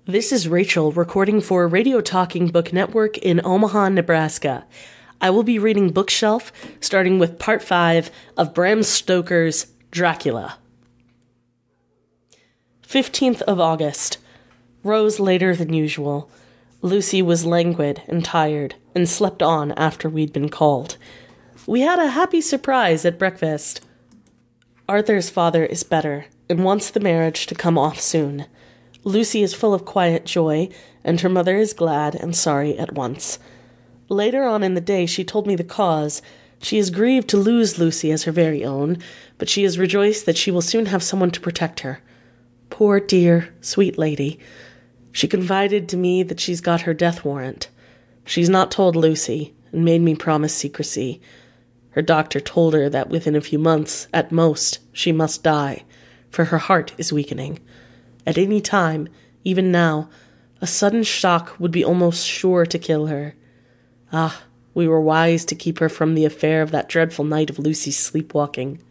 This is Rachel recording for Radio Talking Book Network in Omaha, Nebraska. I will be reading Bookshelf, starting with Part 5 of Bram Stoker's Dracula. 15th of August. Rose later than usual. Lucy was languid and tired, and slept on after we'd been called. We had a happy surprise at breakfast. Arthur's father is better, and wants the marriage to come off soon. Lucy is full of quiet joy, and her mother is glad and sorry at once. Later on in the day she told me the cause. She is grieved to lose Lucy as her very own, but she is rejoiced that she will soon have someone to protect her. Poor dear, sweet lady. She confided to me that she's got her death warrant. She's not told Lucy, and made me promise secrecy. Her doctor told her that within a few months, at most, she must die, for her heart is weakening. At any time, even now, a sudden shock would be almost sure to kill her. Ah, we were wise to keep her from the affair of that dreadful night of Lucy's sleepwalking.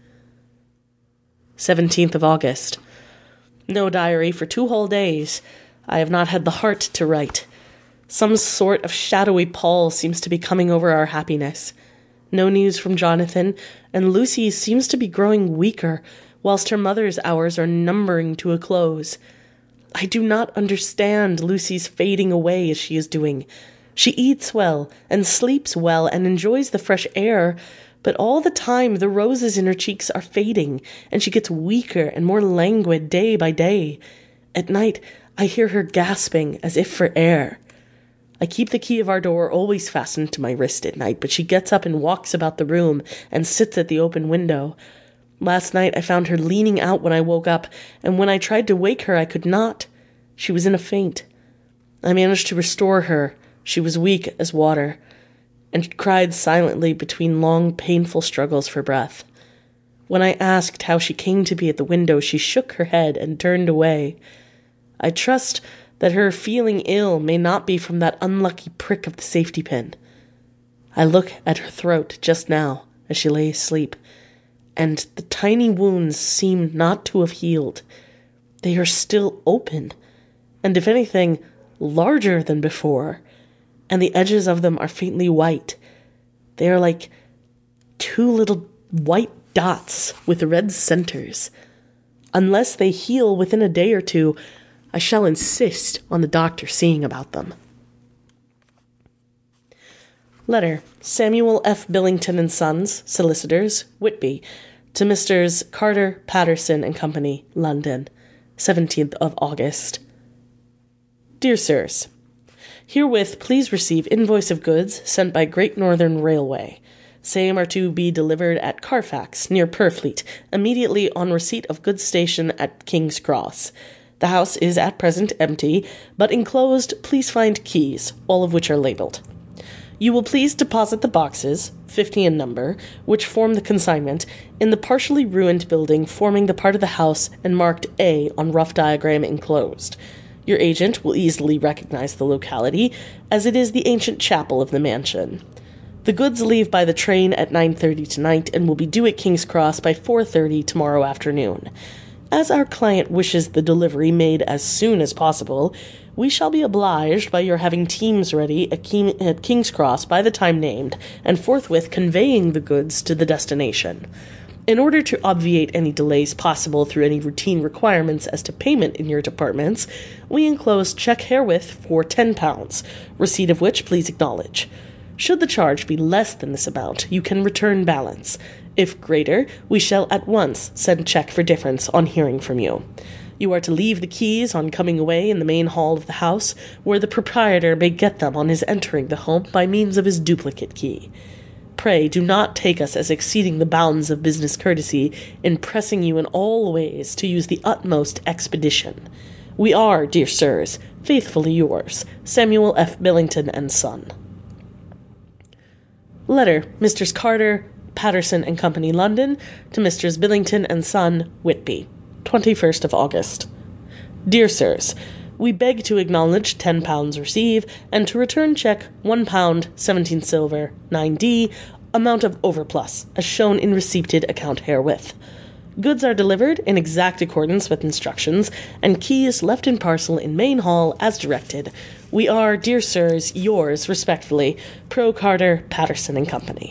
17th of August. No diary for 2 whole days. I have not had the heart to write. Some sort of shadowy pall seems to be coming over our happiness. No news from Jonathan, and Lucy seems to be growing weaker, whilst her mother's hours are numbering to a close. I do not understand Lucy's fading away as she is doing. She eats well, and sleeps well, and enjoys the fresh air, but all the time the roses in her cheeks are fading, and she gets weaker and more languid day by day. At night I hear her gasping as if for air. I keep the key of our door always fastened to my wrist at night, but she gets up and walks about the room, and sits at the open window. Last night I found her leaning out when I woke up, and when I tried to wake her I could not. She was in a faint. I managed to restore her. She was weak as water, and cried silently between long, painful struggles for breath. When I asked how she came to be at the window, she shook her head and turned away. I trust that her feeling ill may not be from that unlucky prick of the safety pin. I look at her throat just now as she lay asleep, and the tiny wounds seem not to have healed. They are still open, and if anything, larger than before, and the edges of them are faintly white. They are like 2 little white dots with red centers. Unless they heal within a day or 2, I shall insist on the doctor seeing about them. Letter, Samuel F. Billington and Sons, Solicitors, Whitby, to Messrs. Carter, Patterson and Company, London, 17th of August. Dear Sirs, herewith please receive invoice of goods sent by Great Northern Railway. Same are to be delivered at Carfax, near Purfleet, immediately on receipt of goods station at King's Cross. The house is at present empty, but enclosed please find keys, all of which are labeled. You will please deposit the boxes, 50 in number, which form the consignment, in the partially ruined building forming the part of the house and marked A on rough diagram enclosed. Your agent will easily recognize the locality, as it is the ancient chapel of the mansion. The goods leave by the train at 9:30 tonight and will be due at King's Cross by 4:30 tomorrow afternoon. As our client wishes the delivery made as soon as possible, we shall be obliged by your having teams ready at King's Cross by the time named, and forthwith conveying the goods to the destination. In order to obviate any delays possible through any routine requirements as to payment in your departments, we enclose check herewith for £10, receipt of which please acknowledge. Should the charge be less than this amount, you can return balance. If greater, we shall at once send check for difference on hearing from you. You are to leave the keys on coming away in the main hall of the house, where the proprietor may get them on his entering the home by means of his duplicate key. Pray do not take us as exceeding the bounds of business courtesy in pressing you in all ways to use the utmost expedition. We are, dear sirs, faithfully yours, Samuel F. Billington and Son. Letter, Messrs. Carter, Patterson and Company, London, to Messrs. Billington and Son, Whitby, 21st of August. Dear Sirs, we beg to acknowledge £10 receive, and to return check £1, 17 silver, 9d, amount of overplus, as shown in receipted account herewith. Goods are delivered in exact accordance with instructions, and keys left in parcel in main hall as directed. We are, dear sirs, yours respectfully, Pro Carter, Patterson and Company.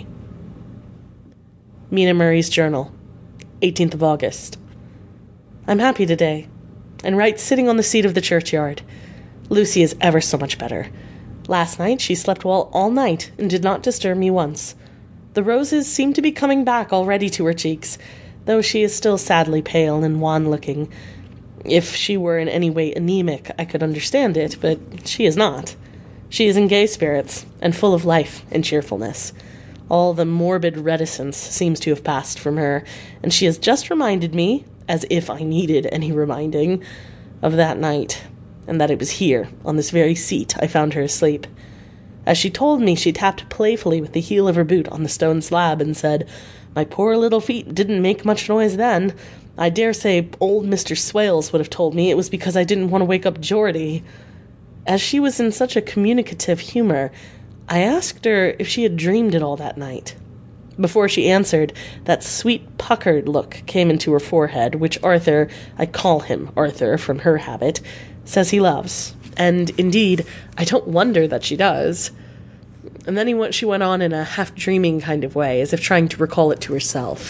Mina Murray's Journal, 18th of August. I'm happy today, and write sitting on the seat of the churchyard. Lucy is ever so much better. Last night she slept well all night and did not disturb me once. The roses seem to be coming back already to her cheeks, though she is still sadly pale and wan-looking. If she were in any way anemic, I could understand it, but she is not. She is in gay spirits, and full of life and cheerfulness. All the morbid reticence seems to have passed from her, and she has just reminded me, as if I needed any reminding, of that night, and that it was here, on this very seat, I found her asleep. As she told me, she tapped playfully with the heel of her boot on the stone slab and said, "My poor little feet didn't make much noise then. I dare say old Mr. Swales would have told me it was because I didn't want to wake up Geordie." As she was in such a communicative humor, I asked her if she had dreamed it all that night. Before she answered, that sweet puckered look came into her forehead, which Arthur, I call him Arthur from her habit, says he loves. And, indeed, I don't wonder that she does. And then she went on in a half-dreaming kind of way, as if trying to recall it to herself.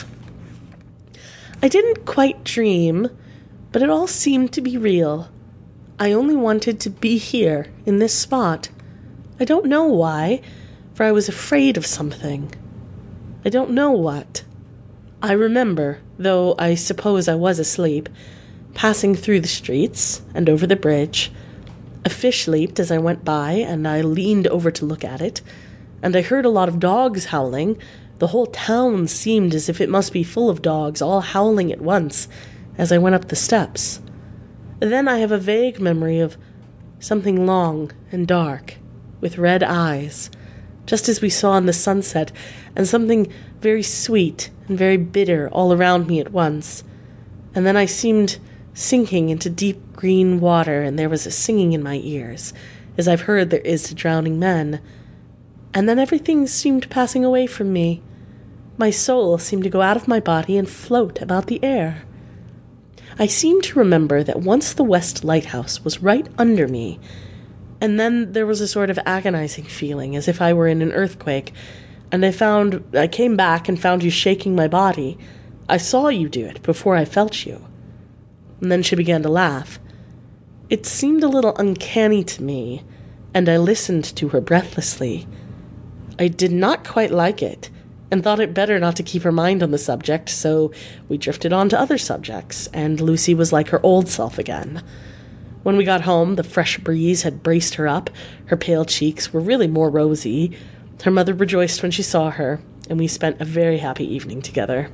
I didn't quite dream, but it all seemed to be real. I only wanted to be here, in this spot. I don't know why, for I was afraid of something. I don't know what. I remember, though I suppose I was asleep, passing through the streets and over the bridge. A fish leaped as I went by, and I leaned over to look at it, and I heard a lot of dogs howling. The whole town seemed as if it must be full of dogs, all howling at once, as I went up the steps. Then I have a vague memory of something long and dark, with red eyes, just as we saw in the sunset, and something very sweet and very bitter all around me at once. And then I seemed sinking into deep green water, and there was a singing in my ears, as I've heard there is to drowning men. And then everything seemed passing away from me. My soul seemed to go out of my body and float about the air. I seem to remember that once the West Lighthouse was right under me, and then there was a sort of agonizing feeling, as if I were in an earthquake, and I came back and found you shaking my body. I saw you do it before I felt you. And then she began to laugh. It seemed a little uncanny to me, and I listened to her breathlessly. I did not quite like it, and thought it better not to keep her mind on the subject, so we drifted on to other subjects, and Lucy was like her old self again. When we got home, the fresh breeze had braced her up. Her pale cheeks were really more rosy. Her mother rejoiced when she saw her, and we spent a very happy evening together.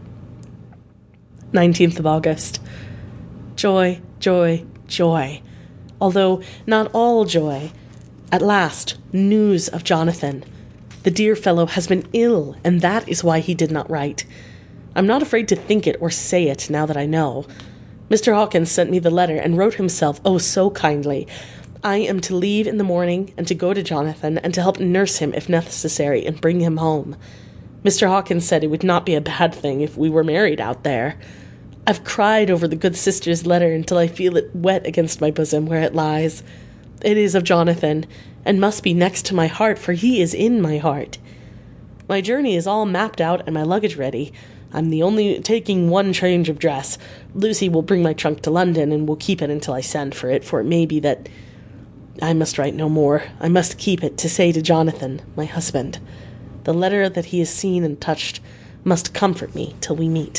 19th of August. Joy, joy, joy. Although not all joy. At last, news of Jonathan. The dear fellow has been ill, and that is why he did not write. I'm not afraid to think it or say it now that I know. Mr. Hawkins sent me the letter and wrote himself, oh, so kindly. I am to leave in the morning and to go to Jonathan and to help nurse him if necessary and bring him home. Mr. Hawkins said it would not be a bad thing if we were married out there. I've cried over the good sister's letter until I feel it wet against my bosom where it lies. It is of Jonathan, and must be next to my heart, for he is in my heart. My journey is all mapped out and my luggage ready. I'm the only taking one change of dress. Lucy will bring my trunk to London, and will keep it until I send for it may be that I must write no more. I must keep it to say to Jonathan, my husband. The letter that he has seen and touched must comfort me till we meet.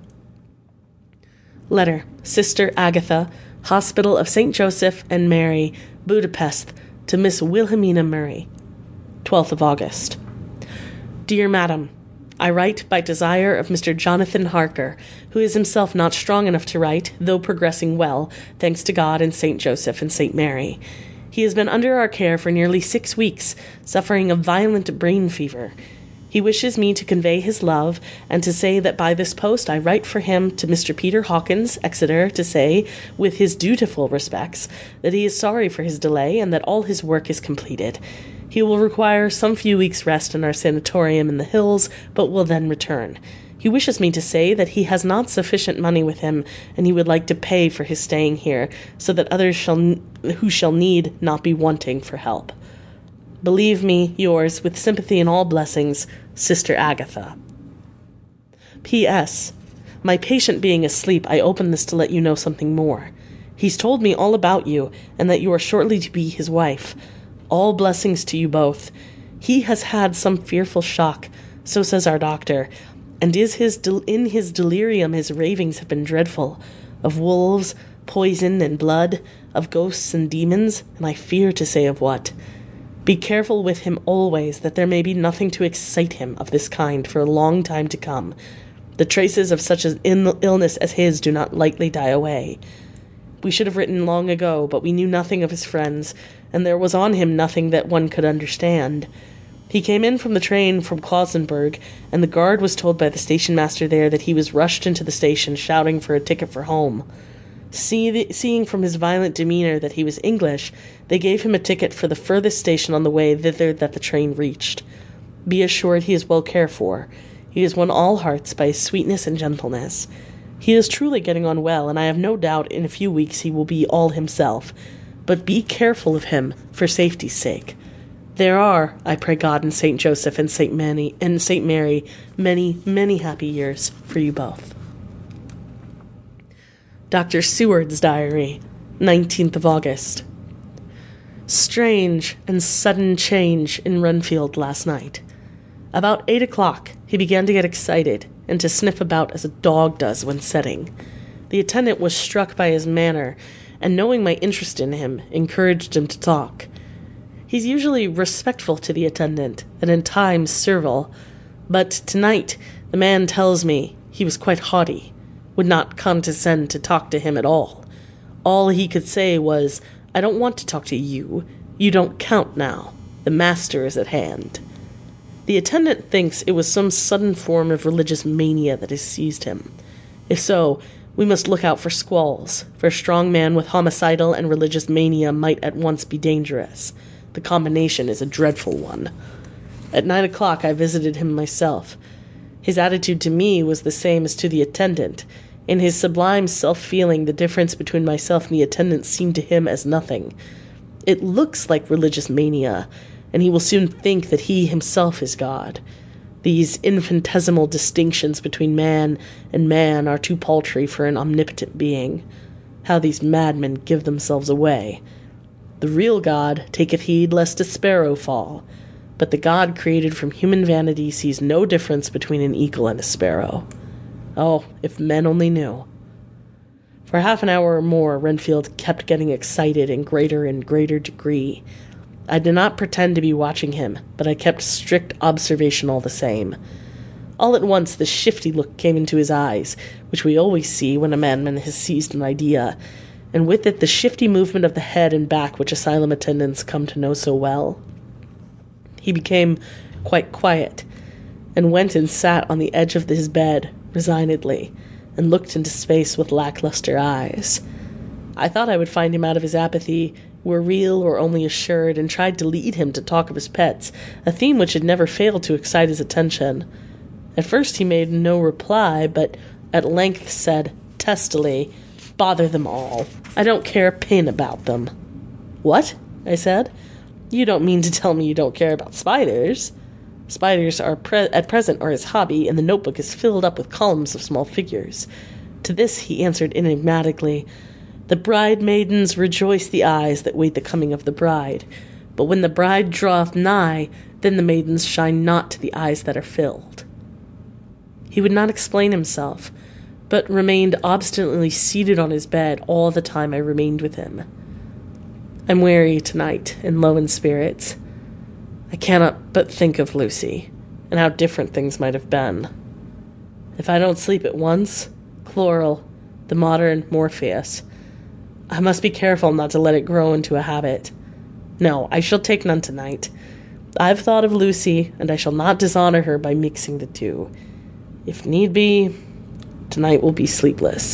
Letter, Sister Agatha, Hospital of St. Joseph and Mary, Budapest, to Miss Wilhelmina Murray. 12th of August. Dear Madam, I write by desire of Mr. Jonathan Harker, who is himself not strong enough to write, though progressing well, thanks to God and St. Joseph and St. Mary. He has been under our care for nearly 6 weeks, suffering a violent brain fever. He wishes me to convey his love, and to say that by this post I write for him to Mr. Peter Hawkins, Exeter, to say, with his dutiful respects, that he is sorry for his delay, and that all his work is completed. He will require some few weeks' rest in our sanatorium in the hills, but will then return. He wishes me to say that he has not sufficient money with him, and he would like to pay for his staying here, so that others who shall need not be wanting for help. Believe me, yours, with sympathy and all blessings, Sister Agatha. P.S. My patient being asleep, I open this to let you know something more. He's told me all about you, and that you are shortly to be his wife. All blessings to you both. He has had some fearful shock, so says our doctor, and in his delirium his ravings have been dreadful, of wolves, poison, and blood, of ghosts and demons, and I fear to say of what. Be careful with him always, that there may be nothing to excite him of this kind for a long time to come. The traces of such an illness as his do not lightly die away. We should have written long ago, but we knew nothing of his friends, and there was on him nothing that one could understand. He came in from the train from Klausenburg, and the guard was told by the station master there that he was rushed into the station shouting for a ticket for home. Seeing from his violent demeanour that he was English, they gave him a ticket for the furthest station on the way thither that the train reached. Be assured he is well cared for. He has won all hearts by his sweetness and gentleness. He is truly getting on well, and I have no doubt in a few weeks he will be all himself. But be careful of him, for safety's sake. There are, I pray God and Saint Joseph and Saint Mary, many, many happy years for you both. Dr. Seward's Diary, 19th of August. Strange and sudden change in Renfield last night. About 8 o'clock, he began to get excited and to sniff about as a dog does when setting. The attendant was struck by his manner, and knowing my interest in him, encouraged him to talk. He's usually respectful to the attendant, and in times servile, but tonight the man tells me he was quite haughty, would not condescend to talk to him at all. All he could say was, "I don't want to talk to you. You don't count now. The master is at hand." The attendant thinks it was some sudden form of religious mania that has seized him. If so, we must look out for squalls, for a strong man with homicidal and religious mania might at once be dangerous. The combination is a dreadful one. At 9 o'clock I visited him myself. His attitude to me was the same as to the attendant. In his sublime self-feeling, the difference between myself and the attendant seemed to him as nothing. It looks like religious mania, and he will soon think that he himself is God. These infinitesimal distinctions between man and man are too paltry for an omnipotent being. How these madmen give themselves away! The real God taketh heed lest a sparrow fall, but the God created from human vanity sees no difference between an eagle and a sparrow. Oh, if men only knew! For half an hour or more, Renfield kept getting excited in greater and greater degree. I did not pretend to be watching him, but I kept strict observation all the same. All at once the shifty look came into his eyes, which we always see when a madman has seized an idea, and with it the shifty movement of the head and back which asylum attendants come to know so well. He became quite quiet, and went and sat on the edge of his bed, resignedly, and looked into space with lackluster eyes. I thought I would find him out of his apathy, were real or only assured, and tried to lead him to talk of his pets, a theme which had never failed to excite his attention. At first he made no reply, but at length said, testily, "Bother them all. I don't care a pin about them." "What?" I said. "You don't mean to tell me you don't care about spiders?" Spiders are at present his hobby, and the notebook is filled up with columns of small figures. To this he answered enigmatically, "The bride-maidens rejoice the eyes that wait the coming of the bride. But when the bride draweth nigh, then the maidens shine not to the eyes that are filled." He would not explain himself, but remained obstinately seated on his bed all the time I remained with him. I'm weary tonight and low in spirits. I cannot but think of Lucy, and how different things might have been. If I don't sleep at once, chloral, the modern Morpheus, I must be careful not to let it grow into a habit. No, I shall take none tonight. I've thought of Lucy, and I shall not dishonor her by mixing the two. If need be, tonight will be sleepless.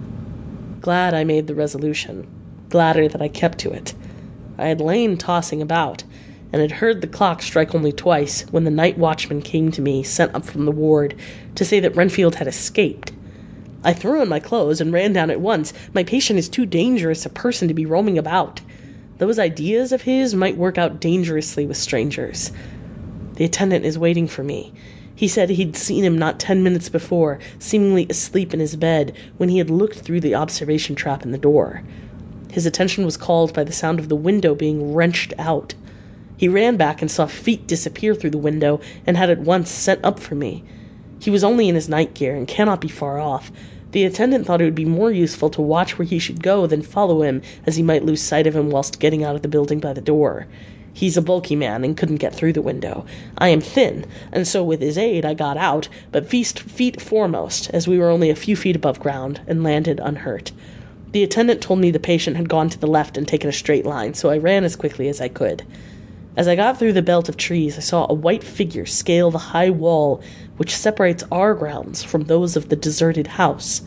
Glad I made the resolution, gladder that I kept to it. I had lain tossing about, and had heard the clock strike only twice when the night watchman came to me, sent up from the ward, to say that Renfield had escaped. I threw on my clothes and ran down at once. My patient is too dangerous a person to be roaming about. Those ideas of his might work out dangerously with strangers. The attendant is waiting for me. He said he'd seen him not 10 minutes before, seemingly asleep in his bed, when he had looked through the observation trap in the door. His attention was called by the sound of the window being wrenched out. He ran back and saw feet disappear through the window and had at once sent up for me. He was only in his night gear and cannot be far off. The attendant thought it would be more useful to watch where he should go than follow him, as he might lose sight of him whilst getting out of the building by the door. He's a bulky man and couldn't get through the window. I am thin, and so with his aid I got out, but feet foremost, as we were only a few feet above ground, and landed unhurt. The attendant told me the patient had gone to the left and taken a straight line, so I ran as quickly as I could. As I got through the belt of trees, I saw a white figure scale the high wall which separates our grounds from those of the deserted house.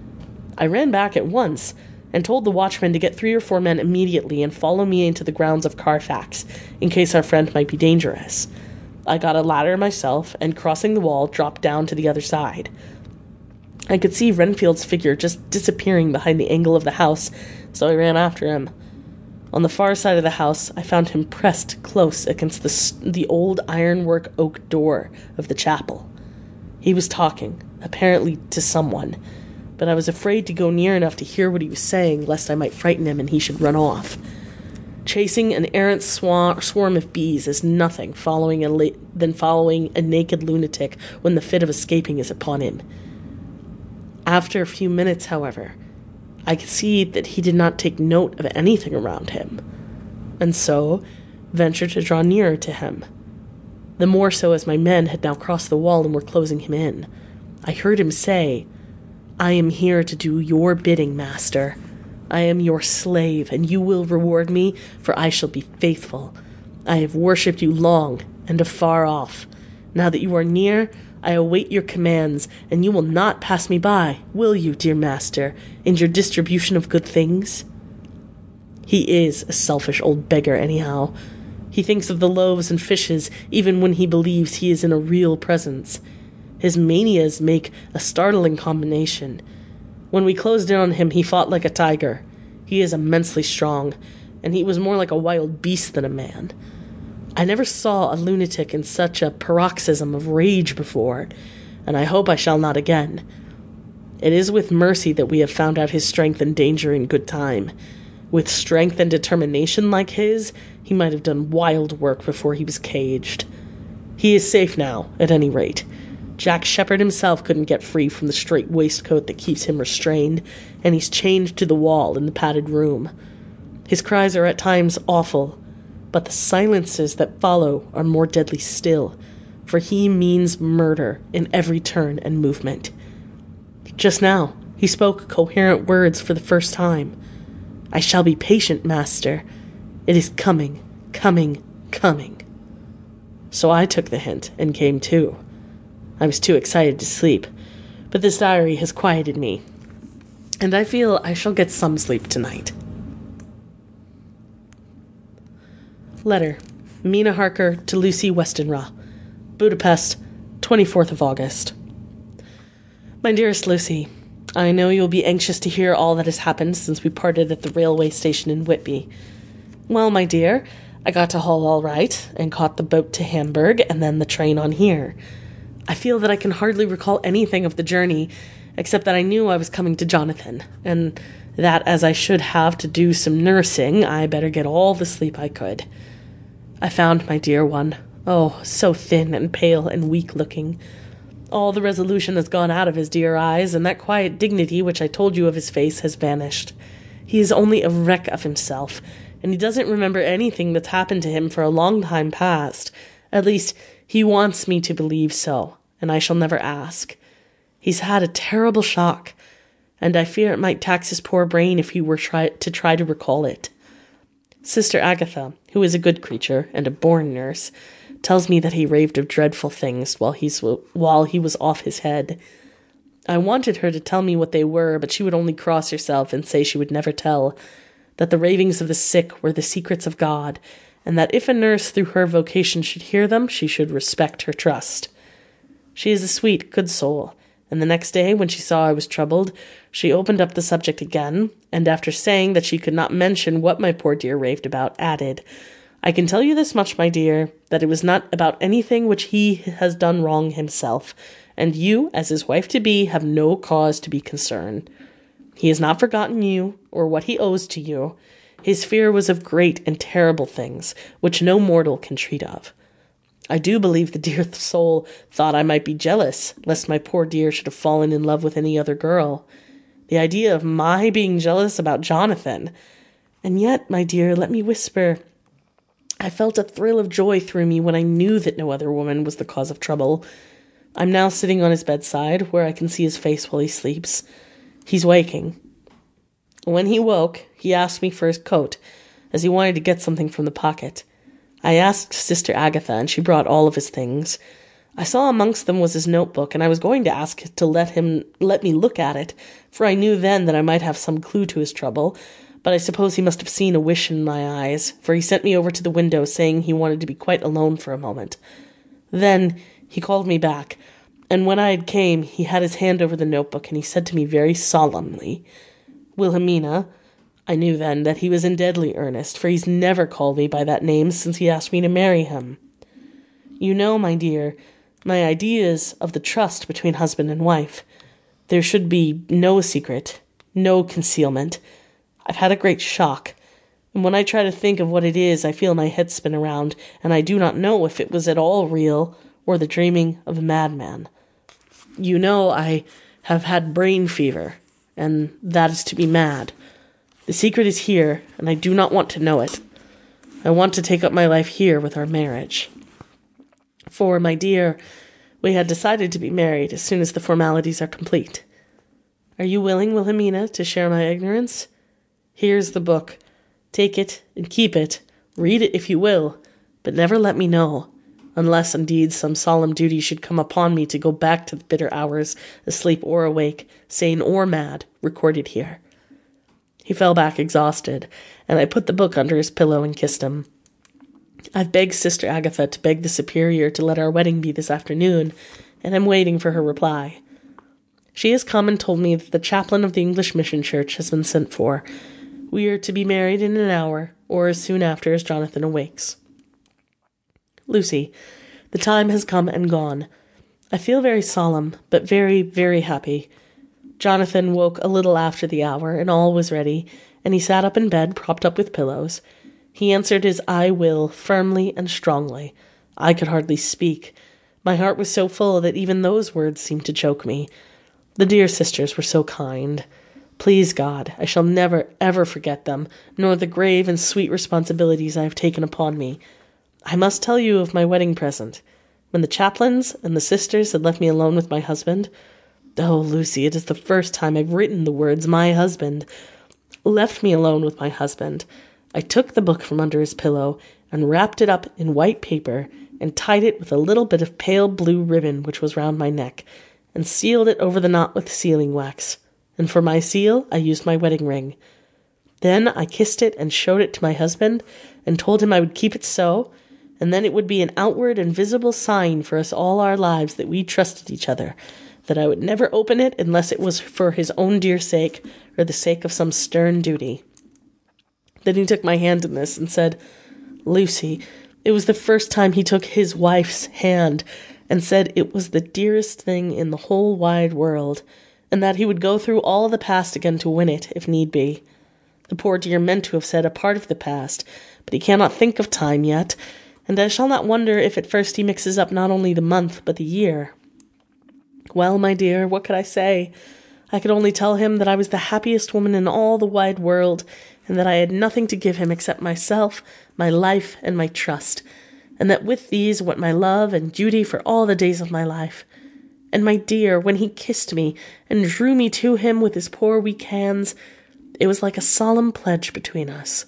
I ran back at once and told the watchman to get 3 or 4 men immediately and follow me into the grounds of Carfax, in case our friend might be dangerous. I got a ladder myself, and crossing the wall, dropped down to the other side. I could see Renfield's figure just disappearing behind the angle of the house, so I ran after him. On the far side of the house, I found him pressed close against the old ironwork oak door of the chapel. He was talking, apparently to someone, but I was afraid to go near enough to hear what he was saying, lest I might frighten him and he should run off. Chasing an errant swarm of bees is nothing than following a naked lunatic when the fit of escaping is upon him. After a few minutes, however, I could see that he did not take note of anything around him, and so ventured to draw nearer to him. The more so as my men had now crossed the wall and were closing him in. I heard him say, "I am here to do your bidding, master. I am your slave, and you will reward me, for I shall be faithful. I have worshipped you long and afar off. Now that you are near, I await your commands, and you will not pass me by, will you, dear master, in your distribution of good things?" He is a selfish old beggar, anyhow. He thinks of the loaves and fishes, even when he believes he is in a real presence. His manias make a startling combination. When we closed in on him, he fought like a tiger. He is immensely strong, and he was more like a wild beast than a man. I never saw a lunatic in such a paroxysm of rage before, and I hope I shall not again. It is with mercy that we have found out his strength and danger in good time. With strength and determination like his, he might have done wild work before he was caged. He is safe now, at any rate. Jack Sheppard himself couldn't get free from the strait waistcoat that keeps him restrained, and he's chained to the wall in the padded room. His cries are at times awful, but the silences that follow are more deadly still, for he means murder in every turn and movement. Just now, he spoke coherent words for the first time. "I shall be patient, master. It is coming, coming, coming." So I took the hint and came too. I was too excited to sleep, but this diary has quieted me, and I feel I shall get some sleep tonight. Letter. Mina Harker to Lucy Westenra. Budapest, 24th of August. My dearest Lucy, I know you will be anxious to hear all that has happened since we parted at the railway station in Whitby. Well, my dear, I got to Hull all right, and caught the boat to Hamburg, and then the train on here. I feel that I can hardly recall anything of the journey, except that I knew I was coming to Jonathan, and that as I should have to do some nursing, I better get all the sleep I could. I found my dear one, oh, so thin and pale and weak-looking. All the resolution has gone out of his dear eyes, and that quiet dignity which I told you of his face has vanished. He is only a wreck of himself, and he doesn't remember anything that's happened to him for a long time past. At least, he wants me to believe so, and I shall never ask. He's had a terrible shock, and I fear it might tax his poor brain if he were try to recall it. Sister Agatha, who is a good creature and a born nurse, tells me that he raved of dreadful things while he was off his head. I wanted her to tell me what they were, but she would only cross herself and say she would never tell, that the ravings of the sick were the secrets of God, and that if a nurse through her vocation should hear them, she should respect her trust. She is a sweet, good soul, and the next day, when she saw I was troubled, she opened up the subject again, and after saying that she could not mention what my poor dear raved about, added, "I can tell you this much, my dear, that it was not about anything which he has done wrong himself, and you, as his wife-to-be, have no cause to be concerned. He has not forgotten you, or what he owes to you. His fear was of great and terrible things, which no mortal can treat of. I do believe the dear soul thought I might be jealous, lest my poor dear should have fallen in love with any other girl. The idea of my being jealous about Jonathan! And yet, my dear, let me whisper, I felt a thrill of joy through me when I knew that no other woman was the cause of trouble. I'm now sitting on his bedside, where I can see his face while he sleeps. He's waking. When he woke, he asked me for his coat, as he wanted to get something from the pocket. I asked Sister Agatha, and she brought all of his things. I saw amongst them was his notebook, and I was going to ask to let me look at it, for I knew then that I might have some clue to his trouble, but I suppose he must have seen a wish in my eyes, for he sent me over to the window, saying he wanted to be quite alone for a moment. Then he called me back, and when I came, he had his hand over the notebook, and he said to me very solemnly, "Wilhelmina," I knew then that he was in deadly earnest, for he's never called me by that name since he asked me to marry him. "You know, my dear, my ideas of the trust between husband and wife. There should be no secret, no concealment. I've had a great shock, and when I try to think of what it is, I feel my head spin around, and I do not know if it was at all real or the dreaming of a madman. You know I have had brain fever, and that is to be mad. The secret is here, and I do not want to know it. I want to take up my life here with our marriage. For, my dear, we had decided to be married as soon as the formalities are complete. Are you willing, Wilhelmina, to share my ignorance? Here's the book. Take it and keep it. Read it if you will, but never let me know, unless indeed some solemn duty should come upon me to go back to the bitter hours, asleep or awake, sane or mad, recorded here." He fell back exhausted, and I put the book under his pillow and kissed him. I've begged Sister Agatha to beg the Superior to let our wedding be this afternoon, and I'm waiting for her reply. She has come and told me that the chaplain of the English Mission Church has been sent for. We are to be married in an hour, or as soon after as Jonathan awakes. Lucy, the time has come and gone. I feel very solemn, but very, very happy. Jonathan woke a little after the hour, and all was ready, and he sat up in bed, propped up with pillows. He answered his "I will" firmly and strongly. I could hardly speak. My heart was so full that even those words seemed to choke me. The dear sisters were so kind. Please God, I shall never, ever forget them, nor the grave and sweet responsibilities I have taken upon me. I must tell you of my wedding present. When the chaplains and the sisters had left me alone with my husband— oh, Lucy, it is the first time I've written the words "my husband" — left me alone with my husband, I took the book from under his pillow and wrapped it up in white paper and tied it with a little bit of pale blue ribbon which was round my neck, and sealed it over the knot with sealing wax, and for my seal I used my wedding ring. Then I kissed it and showed it to my husband, and told him I would keep it so, and then it would be an outward and visible sign for us all our lives that we trusted each other, that I would never open it unless it was for his own dear sake, or the sake of some stern duty. Then he took my hand in this and said, "Lucy," it was the first time he took his wife's hand, and said it was the dearest thing in the whole wide world, and that he would go through all the past again to win it, if need be. The poor dear meant to have said a part of the past, but he cannot think of time yet, and I shall not wonder if at first he mixes up not only the month, but the year. Well, my dear, what could I say? I could only tell him that I was the happiest woman in all the wide world, and that I had nothing to give him except myself, my life, and my trust, and that with these went my love and duty for all the days of my life. And, my dear, when he kissed me and drew me to him with his poor weak hands, it was like a solemn pledge between us.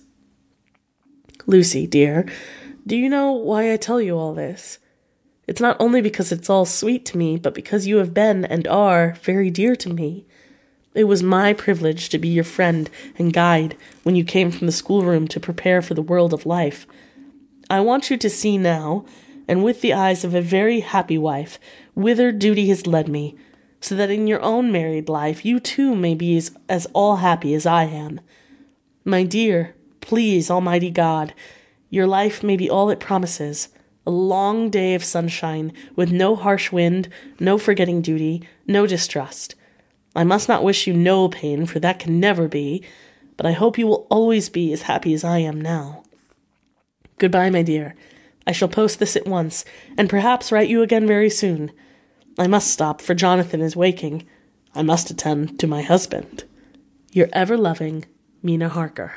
Lucy, dear, do you know why I tell you all this? It's not only because it's all sweet to me, but because you have been, and are, very dear to me. It was my privilege to be your friend and guide when you came from the schoolroom to prepare for the world of life. I want you to see now, and with the eyes of a very happy wife, whither duty has led me, so that in your own married life you too may be as all happy as I am. My dear, please, Almighty God, your life may be all it promises, a long day of sunshine, with no harsh wind, no forgetting duty, no distrust. I must not wish you no pain, for that can never be, but I hope you will always be as happy as I am now. Goodbye, my dear. I shall post this at once, and perhaps write you again very soon. I must stop, for Jonathan is waking. I must attend to my husband. Your ever-loving Mina Harker.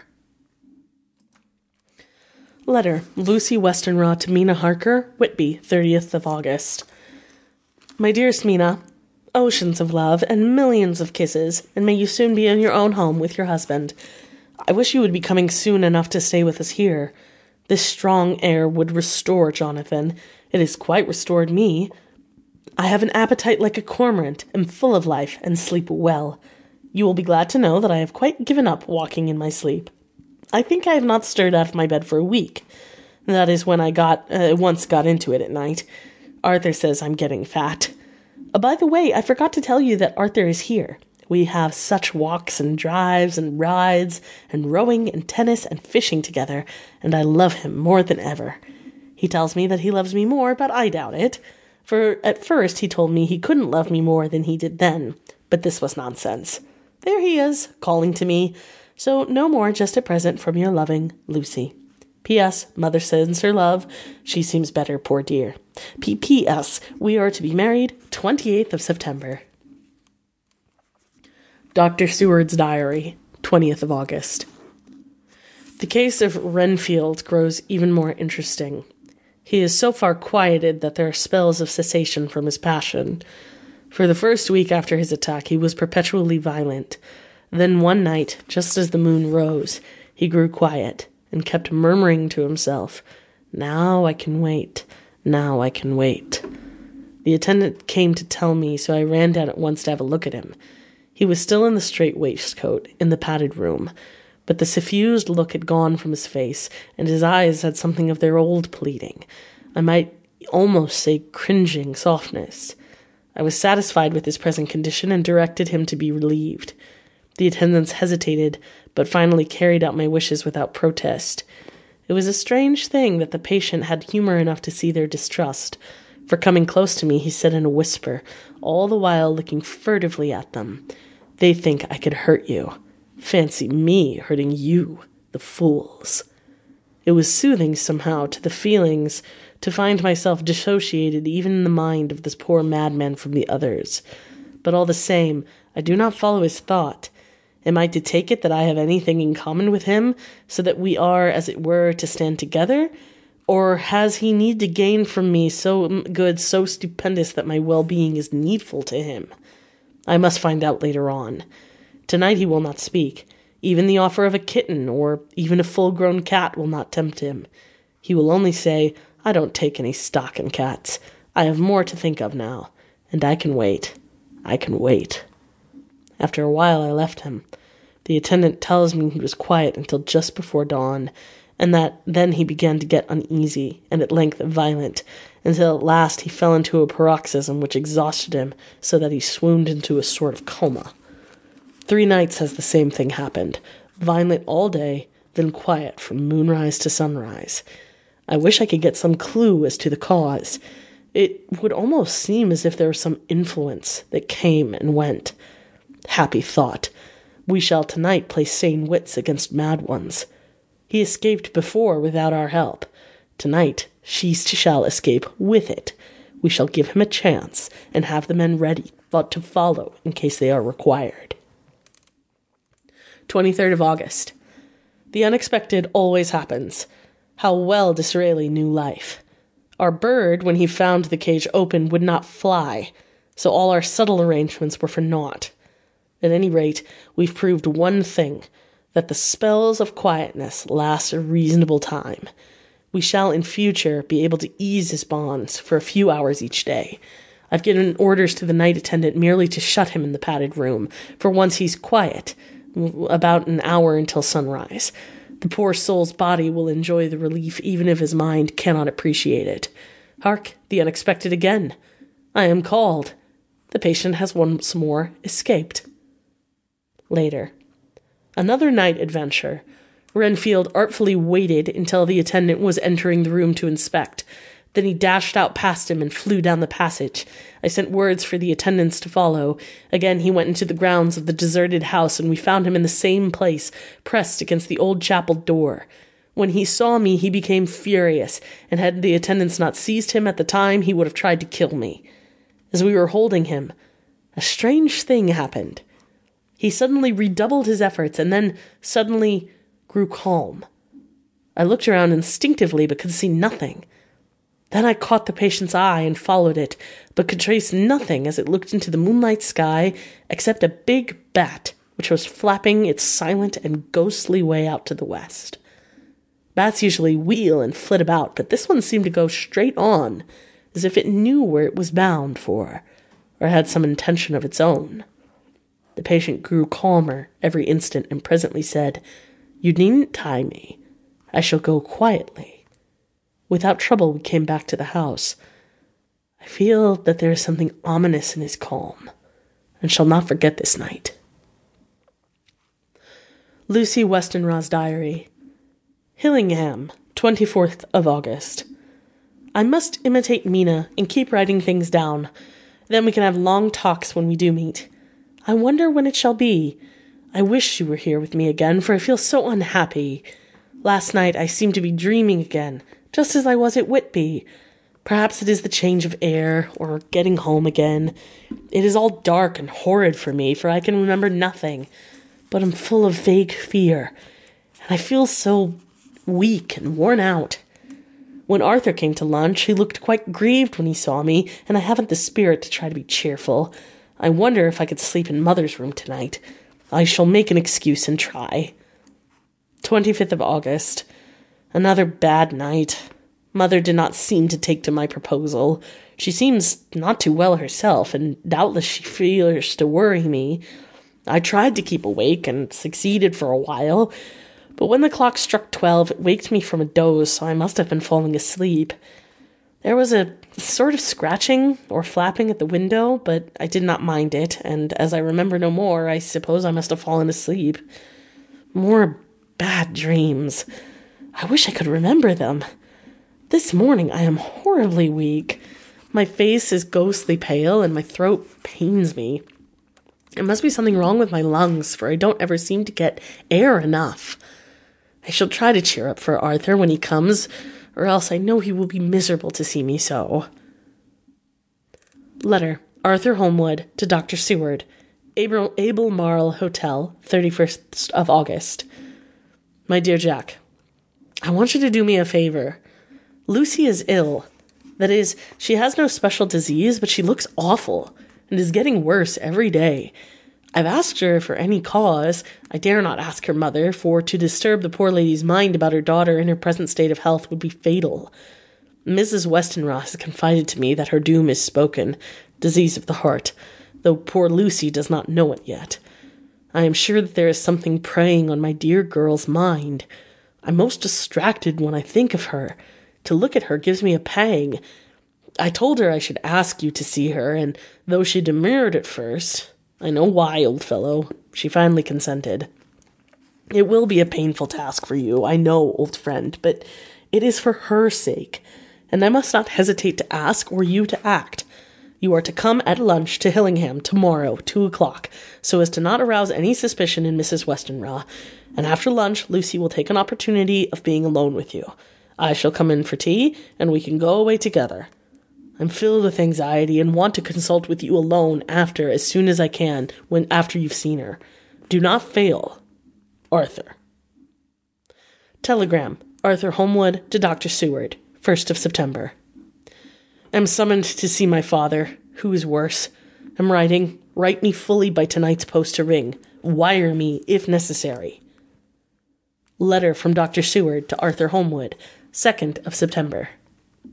Letter, Lucy Westenra to Mina Harker, Whitby, 30th of August. My dearest Mina, oceans of love and millions of kisses, and may you soon be in your own home with your husband. I wish you would be coming soon enough to stay with us here. This strong air would restore Jonathan. It has quite restored me. I have an appetite like a cormorant, am full of life, and sleep well. You will be glad to know that I have quite given up walking in my sleep. I think I have not stirred out of my bed for a week. That is when I once got into it at night. Arthur says I'm getting fat. By the way, I forgot to tell you that Arthur is here. We have such walks and drives and rides and rowing and tennis and fishing together, and I love him more than ever. He tells me that he loves me more, but I doubt it. For at first he told me he couldn't love me more than he did then, but this was nonsense. There he is, calling to me. So no more just at present from your loving Lucy. P.S. Mother sends her love. She seems better, poor dear. P.P.S. We are to be married 28th of September. Dr. Seward's Diary, 20th of August. The case of Renfield grows even more interesting. He is so far quieted that there are spells of cessation from his passion. For the first week after his attack, he was perpetually violent. Then one night, just as the moon rose, he grew quiet and kept murmuring to himself, "Now I can wait. Now I can wait." The attendant came to tell me, so I ran down at once to have a look at him. He was still in the strait waistcoat, in the padded room, but the suffused look had gone from his face, and his eyes had something of their old pleading, I might almost say cringing softness. I was satisfied with his present condition and directed him to be relieved. The attendants hesitated, but finally carried out my wishes without protest. It was a strange thing that the patient had humor enough to see their distrust, for coming close to me he said in a whisper, all the while looking furtively at them, "They think I could hurt you. Fancy me hurting you, the fools." It was soothing somehow to the feelings to find myself dissociated even in the mind of this poor madman from the others. But all the same, I do not follow his thought. Am I to take it that I have anything in common with him, so that we are, as it were, to stand together? Or has he need to gain from me so good, so stupendous that my well-being is needful to him? I must find out later on. Tonight he will not speak. Even the offer of a kitten, or even a full-grown cat, will not tempt him. He will only say, "I don't take any stock in cats. I have more to think of now, and I can wait. I can wait." After a while I left him. The attendant tells me he was quiet until just before dawn, and that then he began to get uneasy, and at length violent, until at last he fell into a paroxysm which exhausted him so that he swooned into a sort of coma. 3 nights has the same thing happened, violent all day, then quiet from moonrise to sunrise. I wish I could get some clue as to the cause. It would almost seem as if there was some influence that came and went. Happy thought! We shall tonight play sane wits against mad ones. He escaped before without our help. Tonight she shall escape with it. We shall give him a chance, and have the men ready to follow in case they are required. 23rd of August. The unexpected always happens. How well Disraeli knew life. Our bird, when he found the cage open, would not fly, so all our subtle arrangements were for naught. At any rate, we've proved one thing, that the spells of quietness last a reasonable time. We shall in future be able to ease his bonds for a few hours each day. I've given orders to the night attendant merely to shut him in the padded room, for once he's quiet, about an hour until sunrise. The poor soul's body will enjoy the relief even if his mind cannot appreciate it. Hark, the unexpected again. I am called. The patient has once more escaped. Later. Another night adventure. Renfield artfully waited until the attendant was entering the room to inspect. Then he dashed out past him and flew down the passage. I sent words for the attendants to follow. Again he went into the grounds of the deserted house, and we found him in the same place, pressed against the old chapel door. When he saw me, he became furious, and had the attendants not seized him at the time, he would have tried to kill me. As we were holding him, a strange thing happened. He suddenly redoubled his efforts, and then suddenly grew calm. I looked around instinctively, but could see nothing. Then I caught the patient's eye and followed it, but could trace nothing as it looked into the moonlight sky except a big bat, which was flapping its silent and ghostly way out to the west. Bats usually wheel and flit about, but this one seemed to go straight on, as if it knew where it was bound for, or had some intention of its own. The patient grew calmer every instant and presently said, "You needn't tie me. I shall go quietly." Without trouble, we came back to the house. I feel that there is something ominous in his calm, and shall not forget this night. Lucy Westenra's Diary. Hillingham, 24th of August. I must imitate Mina and keep writing things down. Then we can have long talks when we do meet. I wonder when it shall be. I wish she were here with me again, for I feel so unhappy. Last night I seemed to be dreaming again, just as I was at Whitby. Perhaps it is the change of air, or getting home again. It is all dark and horrid for me, for I can remember nothing, but am full of vague fear, and I feel so weak and worn out. When Arthur came to lunch, he looked quite grieved when he saw me, and I haven't the spirit to try to be cheerful. I wonder if I could sleep in Mother's room tonight. I shall make an excuse and try. 25th of August. Another bad night. Mother did not seem to take to my proposal. She seems not too well herself, and doubtless she fears to worry me. I tried to keep awake, and succeeded for a while, but when the clock struck 12, it waked me from a doze, so I must have been falling asleep. There was a sort of scratching or flapping at the window, but I did not mind it, and as I remember no more, I suppose I must have fallen asleep. More bad dreams. I wish I could remember them. This morning I am horribly weak. My face is ghostly pale, and my throat pains me. There must be something wrong with my lungs, for I don't ever seem to get air enough. I shall try to cheer up for Arthur when he comes, or else I know he will be miserable to see me so. Letter. Arthur Holmwood to Dr. Seward. Albemarle Hotel, 31st of August. My dear Jack, I want you to do me a favor. Lucy is ill. That is, she has no special disease, but she looks awful, and is getting worse every day. I've asked her for any cause. I dare not ask her mother, for to disturb the poor lady's mind about her daughter in her present state of health would be fatal. Mrs. Westenra has confided to me that her doom is spoken, disease of the heart, though poor Lucy does not know it yet. I am sure that there is something preying on my dear girl's mind. I'm most distracted when I think of her. To look at her gives me a pang. I told her I should ask you to see her, and though she demurred at first, I know why, old fellow, she finally consented. It will be a painful task for you, I know, old friend, but it is for her sake, and I must not hesitate to ask or you to act. You are to come at lunch to Hillingham tomorrow, 2 o'clock, so as to not arouse any suspicion in Mrs. Westenra, and after lunch Lucy will take an opportunity of being alone with you. I shall come in for tea, and we can go away together. I'm filled with anxiety and want to consult with you alone as soon as I can, after you've seen her. Do not fail. Arthur. Telegram. Arthur Holmwood to Dr. Seward, 1st of September. Am summoned to see my father, who is worse. Am writing. Write me fully by tonight's post to ring. Wire me, if necessary. Letter from Dr. Seward to Arthur Holmwood, 2nd of September.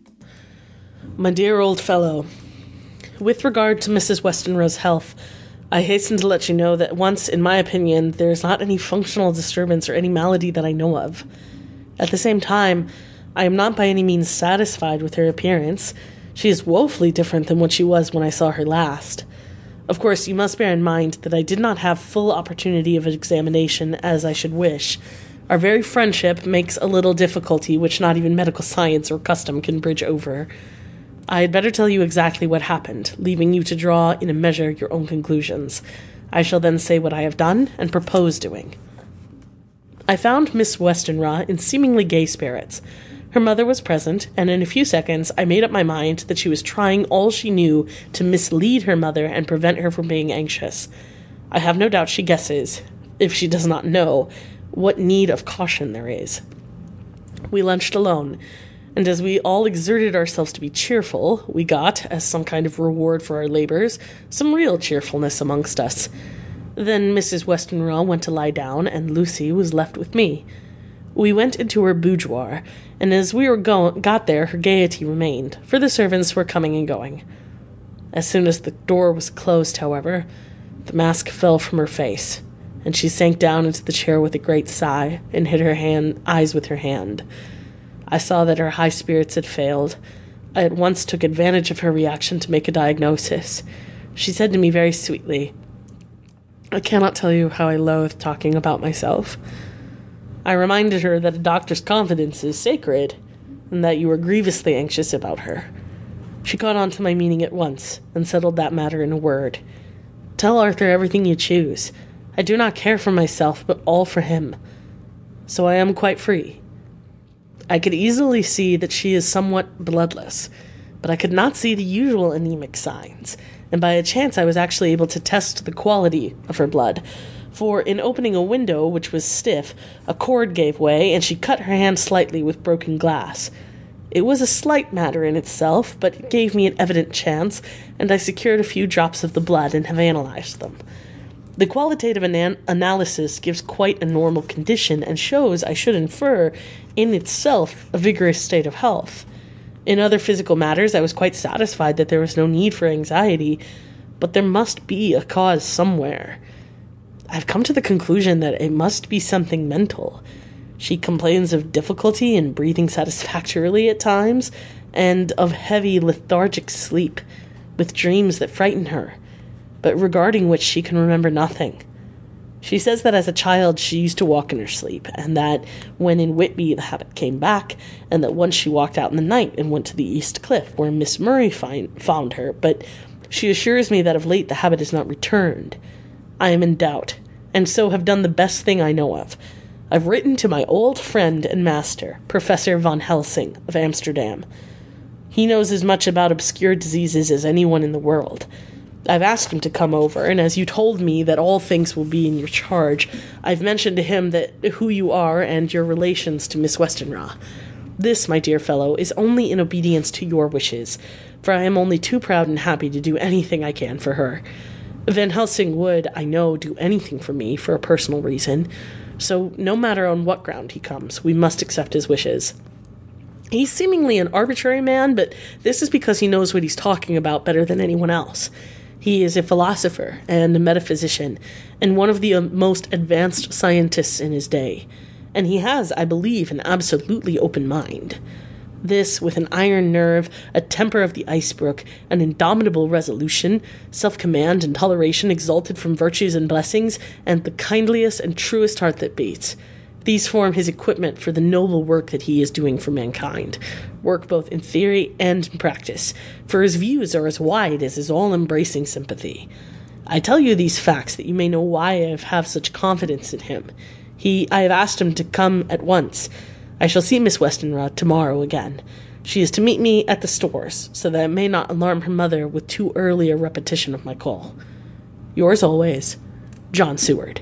My dear old fellow, with regard to Mrs. Westenra's health, I hasten to let you know that once, in my opinion, there is not any functional disturbance or any malady that I know of. At the same time, I am not by any means satisfied with her appearance. She is woefully different than what she was when I saw her last. Of course, you must bear in mind that I did not have full opportunity of examination as I should wish. Our very friendship makes a little difficulty which not even medical science or custom can bridge over. I had better tell you exactly what happened, leaving you to draw in a measure your own conclusions. I shall then say what I have done and propose doing. I found Miss Westenra in seemingly gay spirits. Her mother was present, and in a few seconds I made up my mind that she was trying all she knew to mislead her mother and prevent her from being anxious. I have no doubt she guesses, if she does not know, what need of caution there is. We lunched alone, and as we all exerted ourselves to be cheerful, we got, as some kind of reward for our labors, some real cheerfulness amongst us. Then Mrs. Westenra went to lie down, and Lucy was left with me. We went into her boudoir, and as we got there her gaiety remained, for the servants were coming and going. As soon as the door was closed, however, the mask fell from her face, and she sank down into the chair with a great sigh, and hid her eyes with her hand. I saw that her high spirits had failed. I at once took advantage of her reaction to make a diagnosis. She said to me very sweetly, "I cannot tell you how I loathe talking about myself." I reminded her that a doctor's confidence is sacred, and that you were grievously anxious about her. She caught on to my meaning at once, and settled that matter in a word. "Tell Arthur everything you choose. I do not care for myself, but all for him. So I am quite free." I could easily see that she is somewhat bloodless, but I could not see the usual anemic signs, and by a chance I was actually able to test the quality of her blood, for in opening a window which was stiff, a cord gave way, and she cut her hand slightly with broken glass. It was a slight matter in itself, but it gave me an evident chance, and I secured a few drops of the blood and have analyzed them. The qualitative analysis gives quite a normal condition and shows, I should infer, in itself a vigorous state of health. In other physical matters I was quite satisfied that there was no need for anxiety, but there must be a cause somewhere. I've come to the conclusion that it must be something mental. She complains of difficulty in breathing satisfactorily at times, and of heavy lethargic sleep, with dreams that frighten her, but regarding which she can remember nothing. She says that as a child she used to walk in her sleep, and that when in Whitby the habit came back, and that once she walked out in the night and went to the East Cliff, where Miss Murray found her, but she assures me that of late the habit has not returned. I am in doubt, and so have done the best thing I know of. I've written to my old friend and master, Professor Van Helsing, of Amsterdam. He knows as much about obscure diseases as anyone in the world. I've asked him to come over, and as you told me that all things will be in your charge, I've mentioned to him that who you are and your relations to Miss Westenra. This, my dear fellow, is only in obedience to your wishes, for I am only too proud and happy to do anything I can for her. Van Helsing would, I know, do anything for me for a personal reason, so no matter on what ground he comes, we must accept his wishes. He's seemingly an arbitrary man, but this is because he knows what he's talking about better than anyone else. He is a philosopher and a metaphysician, and one of the most advanced scientists in his day, and he has, I believe, an absolutely open mind. This, with an iron nerve, a temper of the icebrook, an indomitable resolution, self-command and toleration exalted from virtues and blessings, and the kindliest and truest heart that beats. These form his equipment for the noble work that he is doing for mankind, work both in theory and in practice, for his views are as wide as his all-embracing sympathy. I tell you these facts that you may know why I have such confidence in him. I have asked him to come at once. I shall see Miss Westenra tomorrow again. She is to meet me at the stores, so that I may not alarm her mother with too early a repetition of my call. Yours always, John Seward.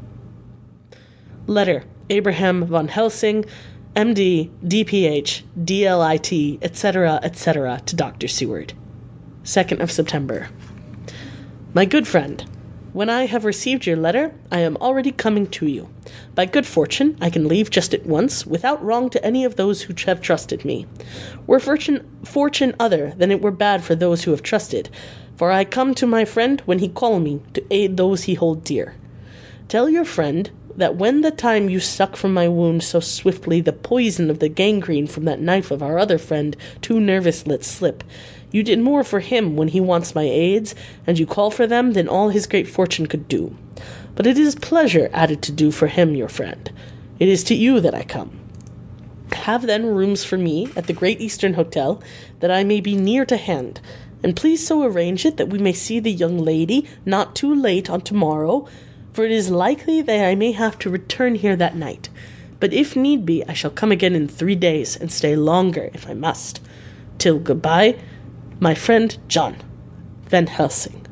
Letter, Abraham Van Helsing, M.D., D.Ph., D.L.I.T., etc., etc., to Dr. Seward. 2nd of September. My good friend, When I have received your letter, I am already coming to you. By good fortune, I can leave just at once, without wrong to any of those who have trusted me. Were fortune other, then it were bad for those who have trusted, for I come to my friend when he call me, to aid those he hold dear. Tell your friend that when the time you suck from my wound so swiftly the poison of the gangrene from that knife of our other friend too nervous let slip, you did more for him when he wants my aids, and you call for them, than all his great fortune could do. But it is pleasure added to do for him, your friend. It is to you that I come. Have then rooms for me at the Great Eastern Hotel, that I may be near to hand, and please so arrange it that we may see the young lady not too late on tomorrow, for it is likely that I may have to return here that night. But if need be, I shall come again in 3 days, and stay longer if I must. Till goodbye, my friend John Van Helsing.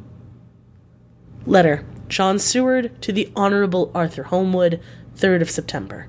Letter, John Seward to the Honourable Arthur Holmwood, 3rd of September.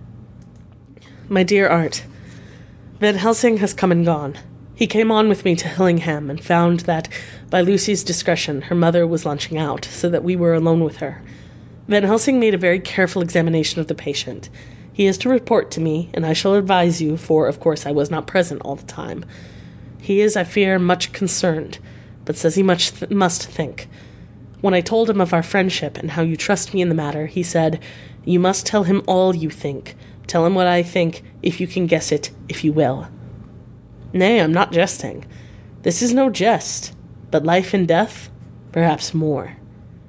My dear Art, Van Helsing has come and gone. He came on with me to Hillingham, and found that, by Lucy's discretion, her mother was lunching out, so that we were alone with her. Van Helsing made a very careful examination of the patient. He is to report to me, and I shall advise you, for, of course, I was not present all the time. He is, I fear, much concerned, but says he must think. When I told him of our friendship, and how you trust me in the matter, he said, "You must tell him all you think. Tell him what I think, if you can guess it, if you will." Nay, I'm not jesting. This is no jest, but life and death, perhaps more.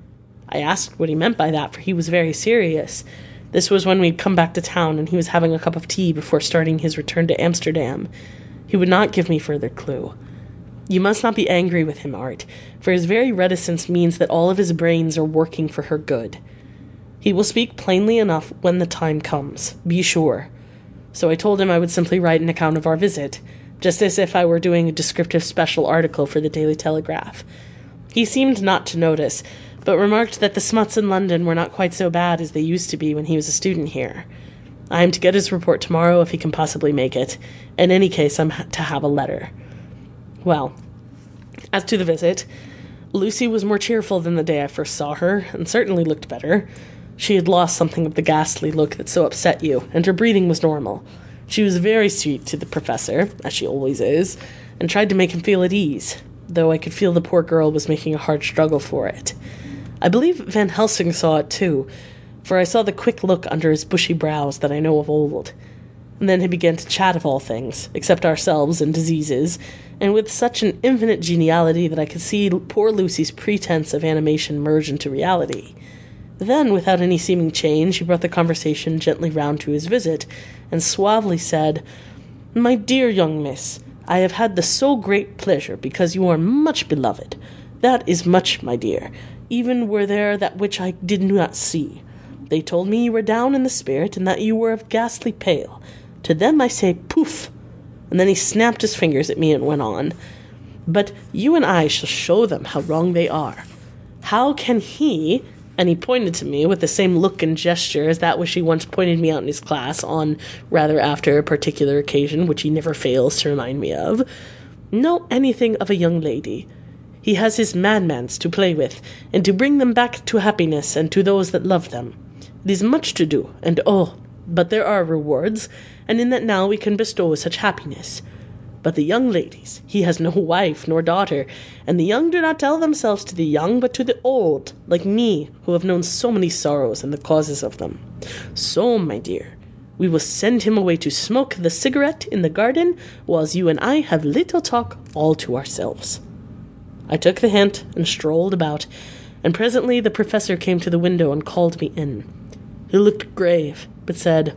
I asked what he meant by that, for he was very serious. This was when we'd come back to town, and he was having a cup of tea before starting his return to Amsterdam. He would not give me further clue. You must not be angry with him, Art, for his very reticence means that all of his brains are working for her good. He will speak plainly enough when the time comes, be sure. So I told him I would simply write an account of our visit, just as if I were doing a descriptive special article for the Daily Telegraph. He seemed not to notice, but remarked that the smuts in London were not quite so bad as they used to be when he was a student here. I am to get his report tomorrow if he can possibly make it. In any case, I'm to have a letter. Well, as to the visit, Lucy was more cheerful than the day I first saw her, and certainly looked better. She had lost something of the ghastly look that so upset you, and her breathing was normal. She was very sweet to the professor, as she always is, and tried to make him feel at ease, though I could feel the poor girl was making a hard struggle for it. I believe Van Helsing saw it too, for I saw the quick look under his bushy brows that I know of old. And then he began to chat of all things, except ourselves and diseases, and with such an infinite geniality that I could see poor Lucy's pretense of animation merge into reality. Then, without any seeming change, he brought the conversation gently round to his visit, and suavely said, "My dear young miss, I have had the so great pleasure, because you are much beloved. That is much, my dear, even were there that which I did not see. They told me you were down in the spirit, and that you were of ghastly pale. To them I say, poof!" And then he snapped his fingers at me and went on, "But you and I shall show them how wrong they are. How can he," and he pointed to me with the same look and gesture as that which he once pointed me out in his class on, rather after a particular occasion which he never fails to remind me of, "know anything of a young lady? He has his madmans to play with, and to bring them back to happiness and to those that love them. It is much to do, and but there are rewards, and in that now we can bestow such happiness. But the young ladies, he has no wife nor daughter, and the young do not tell themselves to the young, but to the old, like me, who have known so many sorrows and the causes of them. So, my dear, we will send him away to smoke the cigarette in the garden, whilst you and I have little talk all to ourselves." I took the hint and strolled about, and presently the professor came to the window and called me in. He looked grave, but said,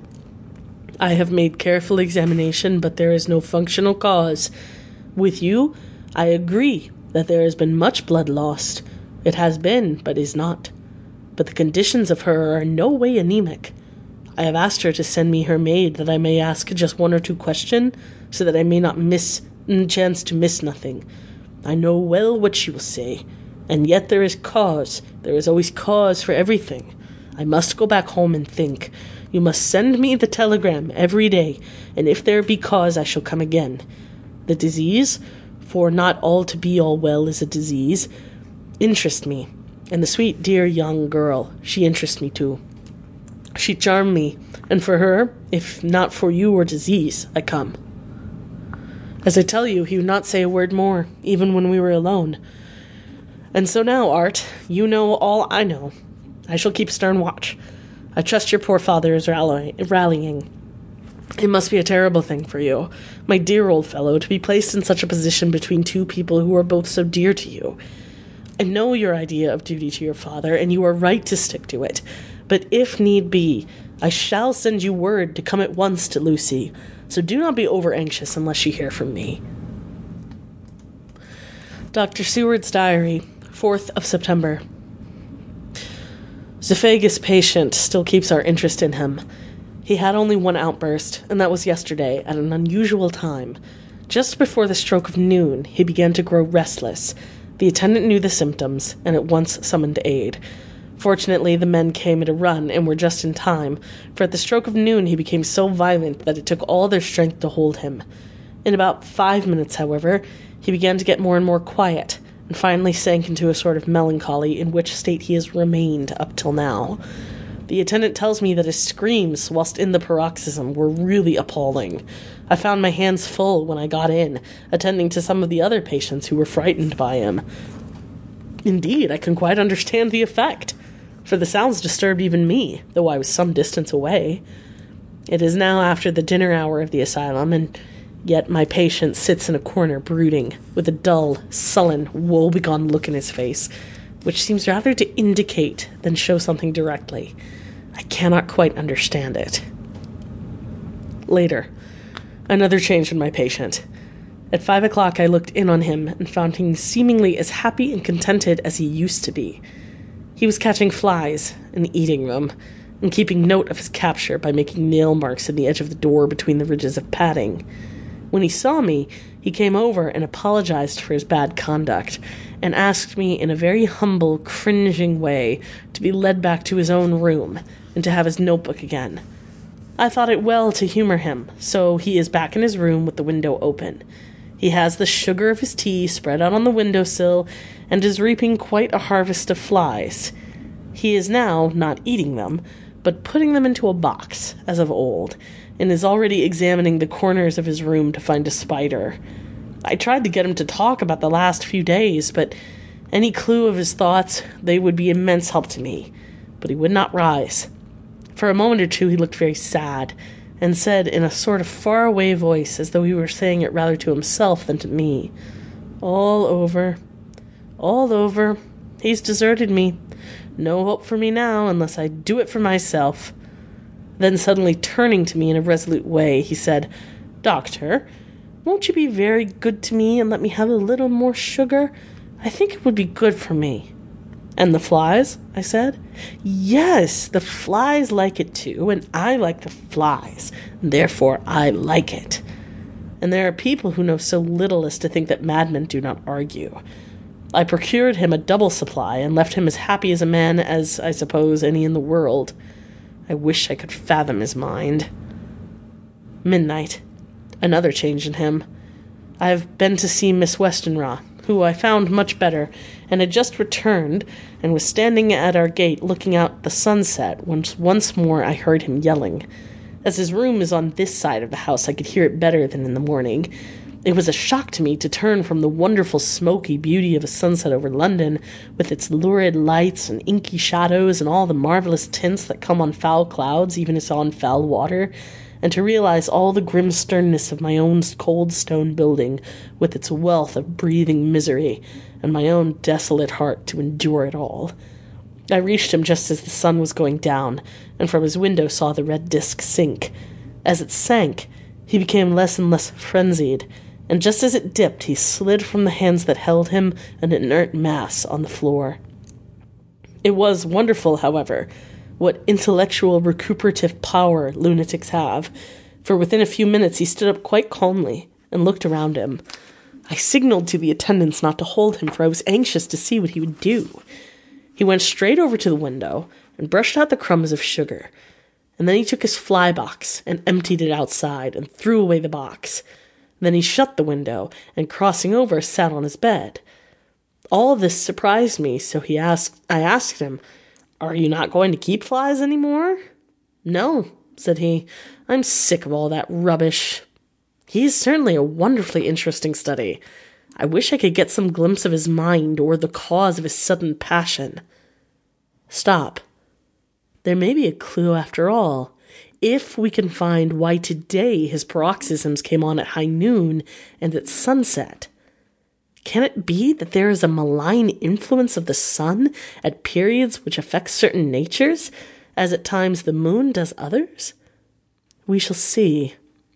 "I have made careful examination, but there is no functional cause. With you, I agree that there has been much blood lost. It has been, but is not. But the conditions of her are in no way anemic. I have asked her to send me her maid, that I may ask just 1 or 2 questions, so that I may not chance to miss nothing. I know well what she will say, and yet there is cause. There is always cause for everything. I must go back home and think. You must send me the telegram every day, and if there be cause I shall come again. The disease, for not all to be all well is a disease, interest me. And the sweet, dear young girl, she interests me too. She charmed me, and for her, if not for you or disease, I come. As I tell you, he would not say a word more, even when we were alone. And so now, Art, you know all I know. I shall keep stern watch. I trust your poor father is rallying. It must be a terrible thing for you, my dear old fellow, to be placed in such a position between two people who are both so dear to you. I know your idea of duty to your father, and you are right to stick to it. But if need be, I shall send you word to come at once to Lucy, so do not be over-anxious unless you hear from me. Dr. Seward's Diary, 4th of September. Zophagus patient still keeps our interest in him. He had only one outburst, and that was yesterday, at an unusual time. Just before the stroke of noon, he began to grow restless. The attendant knew the symptoms, and at once summoned aid. Fortunately, the men came at a run, and were just in time, for at the stroke of noon he became so violent that it took all their strength to hold him. In about 5 minutes, however, he began to get more and more quiet, and finally sank into a sort of melancholy, in which state he has remained up till now. The attendant tells me that his screams, whilst in the paroxysm, were really appalling. I found my hands full when I got in, attending to some of the other patients who were frightened by him. Indeed, I can quite understand the effect, for the sounds disturbed even me, though I was some distance away. It is now after the dinner hour of the asylum, and yet my patient sits in a corner brooding, with a dull, sullen, woe-begone look in his face, which seems rather to indicate than show something directly. I cannot quite understand it. Later, another change in my patient. At 5 o'clock I looked in on him and found him seemingly as happy and contented as he used to be. He was catching flies and eating them, and keeping note of his capture by making nail marks in the edge of the door between the ridges of padding. When he saw me, he came over and apologized for his bad conduct, and asked me in a very humble, cringing way to be led back to his own room, and to have his notebook again. I thought it well to humor him, so he is back in his room with the window open. He has the sugar of his tea spread out on the windowsill, and is reaping quite a harvest of flies. He is now not eating them, but putting them into a box, as of old, and is already examining the corners of his room to find a spider. I tried to get him to talk about the last few days, but any clue of his thoughts, they would be immense help to me. But he would not rise. For a moment or two he looked very sad, and said in a sort of far-away voice, as though he were saying it rather to himself than to me, "All over. All over. He's deserted me. No hope for me now, unless I do it for myself." Then suddenly turning to me in a resolute way, he said, "Doctor, won't you be very good to me and let me have a little more sugar? I think it would be good for me." "And the flies?" I said. "Yes, the flies like it too, and I like the flies, and therefore I like it. And there are people who know so little as to think that madmen do not argue. I procured him a double supply, and left him as happy as a man as, I suppose, any in the world. I wish I could fathom his mind." Midnight. Another change in him. I have been to see Miss Westenra, who I found much better, and had just returned, and was standing at our gate looking out at the sunset, when once more I heard him yelling. As his room is on this side of the house, I could hear it better than in the morning. It was a shock to me to turn from the wonderful smoky beauty of a sunset over London, with its lurid lights and inky shadows and all the marvellous tints that come on foul clouds, even as on foul water, and to realize all the grim sternness of my own cold stone building, with its wealth of breathing misery, and my own desolate heart to endure it all. I reached him just as the sun was going down, and from his window saw the red disk sink. As it sank, he became less and less frenzied, and just as it dipped, he slid from the hands that held him, an inert mass on the floor. It was wonderful, however, what intellectual recuperative power lunatics have, for within a few minutes he stood up quite calmly and looked around him. I signaled to the attendants not to hold him, for I was anxious to see what he would do. He went straight over to the window and brushed out the crumbs of sugar, and then he took his fly box and emptied it outside and threw away the box. Then he shut the window, and crossing over, sat on his bed. All this surprised me, so I asked him, "Are you not going to keep flies anymore?" "No," said he. "I'm sick of all that rubbish." He is certainly a wonderfully interesting study. I wish I could get some glimpse of his mind or the cause of his sudden passion. Stop. There may be a clue after all. If we can find why today his paroxysms came on at high noon and at sunset. Can it be that there is a malign influence of the sun at periods which affects certain natures, as at times the moon does others? We shall see.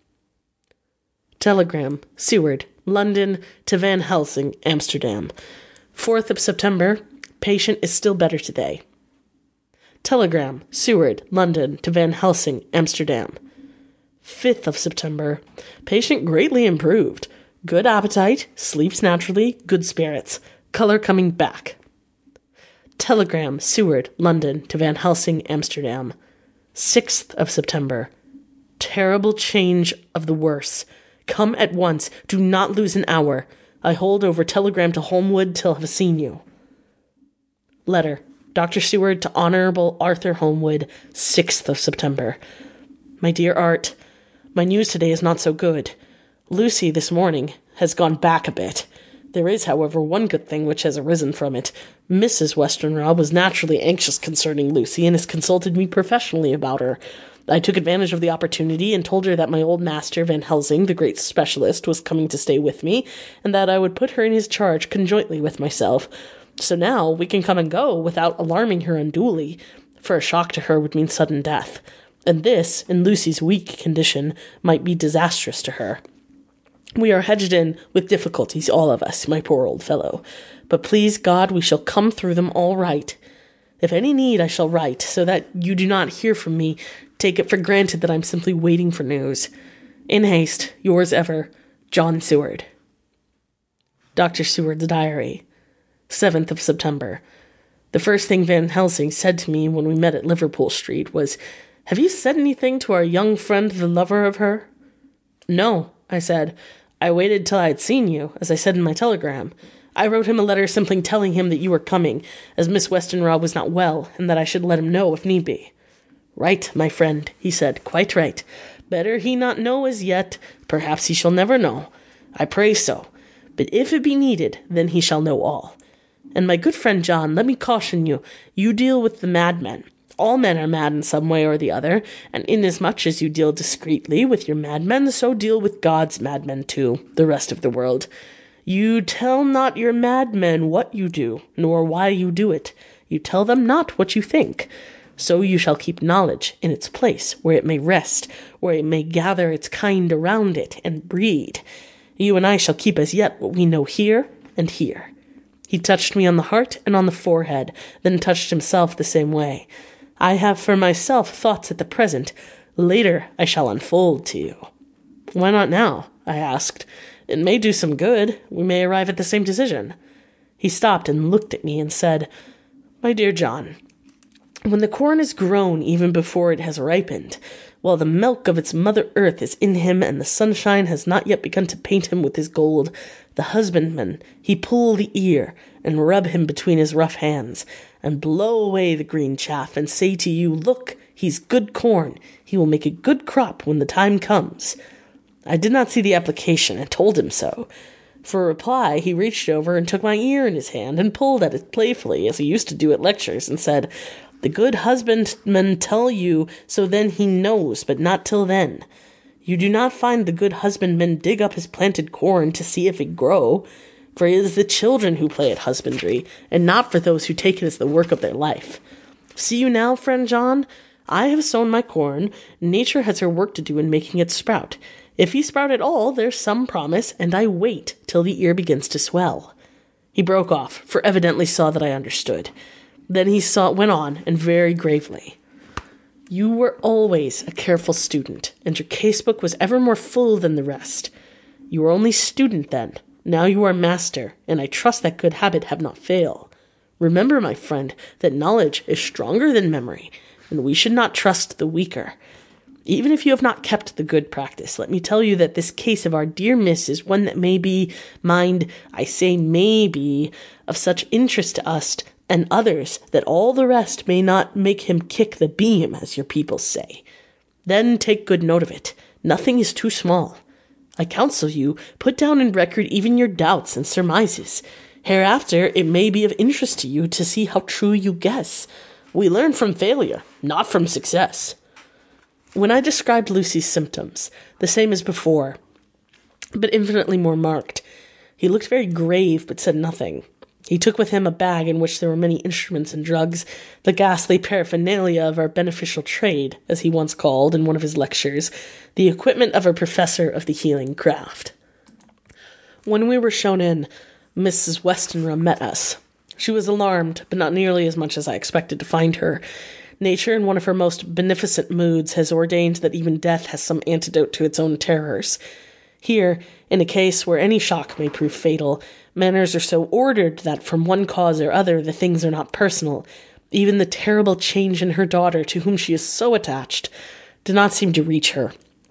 Telegram, Seward, London to Van Helsing, Amsterdam. 4th of September. Patient is still better today. Telegram, Seward, London to Van Helsing, Amsterdam. 5th of September. Patient greatly improved. Good appetite, sleeps naturally, good spirits. Color coming back. Telegram, Seward, London to Van Helsing, Amsterdam. 6th of September. Terrible change of the worse. Come at once. Do not lose an hour. I hold over telegram to Holmwood till have seen you. Letter. Dr. Seward to Honorable Arthur Holmwood, 6th of September. My dear Art, my news today is not so good. Lucy this morning has gone back a bit. There is, however, one good thing which has arisen from it. Mrs. Westenra was naturally anxious concerning Lucy and has consulted me professionally about her. I took advantage of the opportunity and told her that my old master, Van Helsing, the great specialist, was coming to stay with me, and that I would put her in his charge conjointly with myself. So now we can come and go without alarming her unduly, for a shock to her would mean sudden death, and this, in Lucy's weak condition, might be disastrous to her. We are hedged in with difficulties, all of us, my poor old fellow, but please God we shall come through them all right. If any need, I shall write, so that you do not hear from me. Take it for granted that I'm simply waiting for news. In haste, yours ever, John Seward. Dr. Seward's Diary. 7th of September. The first thing Van Helsing said to me when we met at Liverpool Street was, "Have you said anything to our young friend, the lover of her?" "No," I said. "I waited till I had seen you, as I said in my telegram. I wrote him a letter simply telling him that you were coming, as Miss Westenra was not well, and that I should let him know if need be." "Right, my friend," he said, "quite right. Better he not know as yet. Perhaps he shall never know. I pray so. But if it be needed, then he shall know all. And my good friend John, let me caution you, you deal with the madmen. All men are mad in some way or the other, and inasmuch as you deal discreetly with your madmen, so deal with God's madmen too, the rest of the world. You tell not your madmen what you do, nor why you do it. You tell them not what you think. So you shall keep knowledge in its place, where it may rest, where it may gather its kind around it, and breed. You and I shall keep as yet what we know here and here." He touched me on the heart and on the forehead, then touched himself the same way. "I have for myself thoughts at the present. Later I shall unfold to you." "Why not now?" I asked. "It may do some good. We may arrive at the same decision." He stopped and looked at me and said, "My dear John, when the corn is grown even before it has ripened, while the milk of its mother earth is in him and the sunshine has not yet begun to paint him with his gold, the husbandman, he pull the ear and rub him between his rough hands, and blow away the green chaff, and say to you, 'Look, he's good corn. He will make a good crop when the time comes.' I did not see the application, and told him so. For reply, he reached over and took my ear in his hand and pulled at it playfully, as he used to do at lectures, and said, 'The good husbandman tell you so then he knows, but not till then. You do not find the good husbandman dig up his planted corn to see if it grow, for it is the children who play at husbandry, and not for those who take it as the work of their life. See you now, friend John? I have sown my corn. Nature has her work to do in making it sprout. If he sprout at all, there's some promise, and I wait till the ear begins to swell." He broke off, for evidently saw that I understood. Then he went on, and very gravely, "You were always a careful student, and your casebook was ever more full than the rest. You were only student then. Now you are master, and I trust that good habit have not failed. Remember, my friend, that knowledge is stronger than memory, and we should not trust the weaker. Even if you have not kept the good practice, let me tell you that this case of our dear Miss is one that may be, mind, I say may be, of such interest to us and others that all the rest may not make him kick the beam, as your people say. Then take good note of it. Nothing is too small. I counsel you, put down in record even your doubts and surmises. Hereafter it may be of interest to you to see how true you guess. We learn from failure, not from success. When I described Lucy's symptoms, the same as before, but infinitely more marked, he looked very grave but said nothing. He took with him a bag in which there were many instruments and drugs, the ghastly paraphernalia of our beneficial trade, as he once called in one of his lectures, the equipment of a professor of the healing craft. When we were shown in, Mrs. Westenra met us. She was alarmed, but not nearly as much as I expected to find her. Nature, in one of her most beneficent moods, has ordained that even death has some antidote to its own terrors. Here, in a case where any shock may prove fatal, manners are so ordered that from one cause or other the things are not personal. Even the terrible change in her daughter, to whom she is so attached, did not seem to reach her.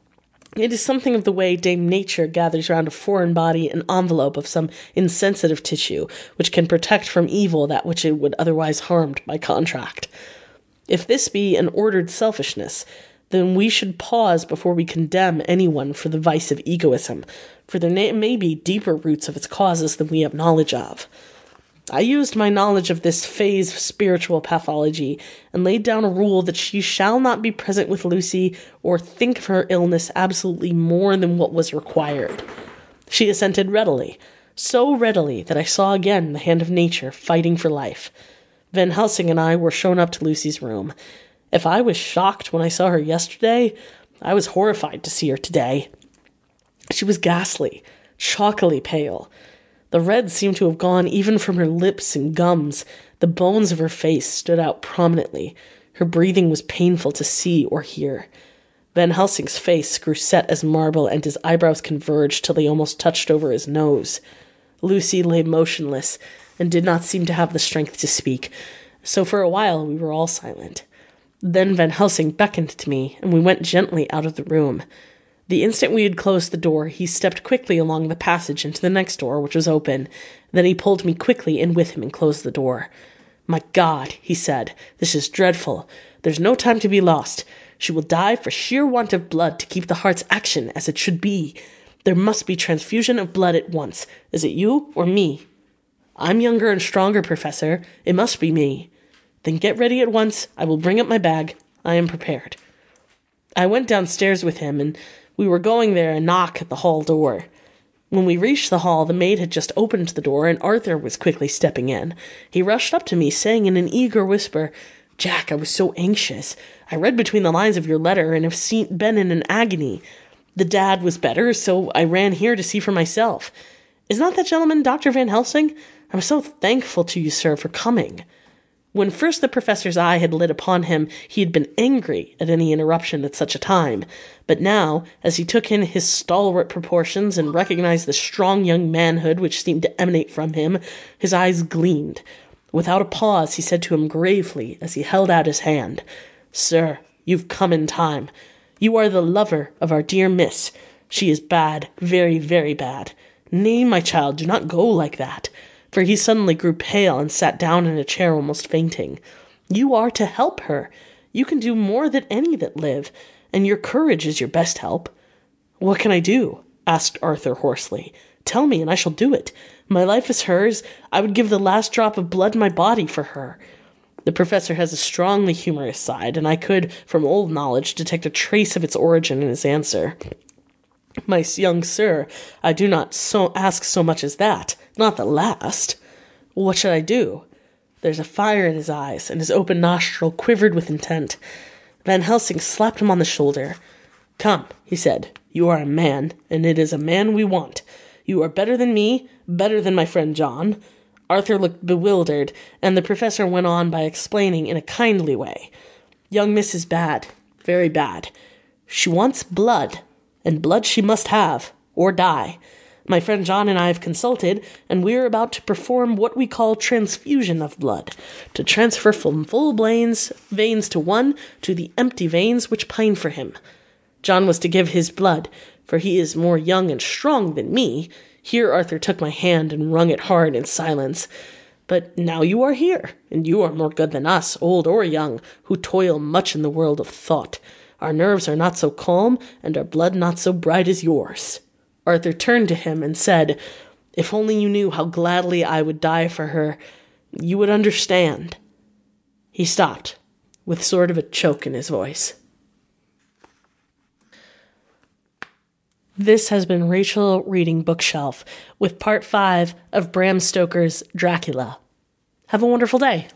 It is something of the way Dame Nature gathers round a foreign body an envelope of some insensitive tissue, which can protect from evil that which it would otherwise harm by contract. If this be an ordered selfishness, then we should pause before we condemn anyone for the vice of egoism, for there may be deeper roots of its causes than we have knowledge of. I used my knowledge of this phase of spiritual pathology, and laid down a rule that she shall not be present with Lucy or think of her illness absolutely more than what was required. She assented readily, so readily that I saw again the hand of nature fighting for life. Van Helsing and I were shown up to Lucy's room. If I was shocked when I saw her yesterday, I was horrified to see her today. She was ghastly, chalkily pale. The red seemed to have gone even from her lips and gums. The bones of her face stood out prominently. Her breathing was painful to see or hear. Van Helsing's face grew set as marble, and his eyebrows converged till they almost touched over his nose. Lucy lay motionless, and did not seem to have the strength to speak, so for a while we were all silent. Then Van Helsing beckoned to me, and we went gently out of the room. The instant we had closed the door, he stepped quickly along the passage into the next door, which was open. Then he pulled me quickly in with him and closed the door. "My God," he said, "this is dreadful. There's no time to be lost. She will die for sheer want of blood to keep the heart's action as it should be. There must be transfusion of blood at once. Is it you or me?" "I'm younger and stronger, Professor. It must be me." "Then get ready at once. I will bring up my bag. I am prepared." I went downstairs with him, and we were going there a knock at the hall door. When we reached the hall, the maid had just opened the door, and Arthur was quickly stepping in. He rushed up to me, saying in an eager whisper, "Jack, I was so anxious. I read between the lines of your letter, and have been in an agony. The dad was better, so I ran here to see for myself. Is not that gentleman Dr. Van Helsing? I was so thankful to you, sir, for coming." When first the professor's eye had lit upon him, he had been angry at any interruption at such a time. But now, as he took in his stalwart proportions and recognized the strong young manhood which seemed to emanate from him, his eyes gleamed. Without a pause, he said to him gravely, as he held out his hand, "Sir, you've come in time. You are the lover of our dear Miss. She is bad, very, very bad. Nay, my child, do not go like that." For he suddenly grew pale and sat down in a chair almost fainting. "You are to help her. You can do more than any that live, and your courage is your best help." "What can I do?" asked Arthur hoarsely. "Tell me, and I shall do it. My life is hers. I would give the last drop of blood in my body for her." The professor has a strongly humorous side, and I could, from old knowledge, detect a trace of its origin in his answer. "My young sir, I do not ask so much as that. Not the last. What should I do?" There's a fire in his eyes, and his open nostril quivered with intent. Van Helsing slapped him on the shoulder. "Come," he said, "you are a man, and it is a man we want. You are better than me, better than my friend John." Arthur looked bewildered, and the professor went on by explaining in a kindly way. "Young Miss is bad, very bad. She wants blood, and blood she must have, or die. My friend John and I have consulted, and we are about to perform what we call transfusion of blood, to transfer from full veins to the empty veins which pine for him. John was to give his blood, for he is more young and strong than me. Here Arthur took my hand and wrung it hard in silence. But now you are here, and you are more good than us, old or young, who toil much in the world of thought. Our nerves are not so calm, and our blood not so bright as yours. Arthur turned to him and said, "If only you knew how gladly I would die for her, you would understand." He stopped, with sort of a choke in his voice. This has been Rachel reading Bookshelf with part 5 of Bram Stoker's Dracula. Have a wonderful day.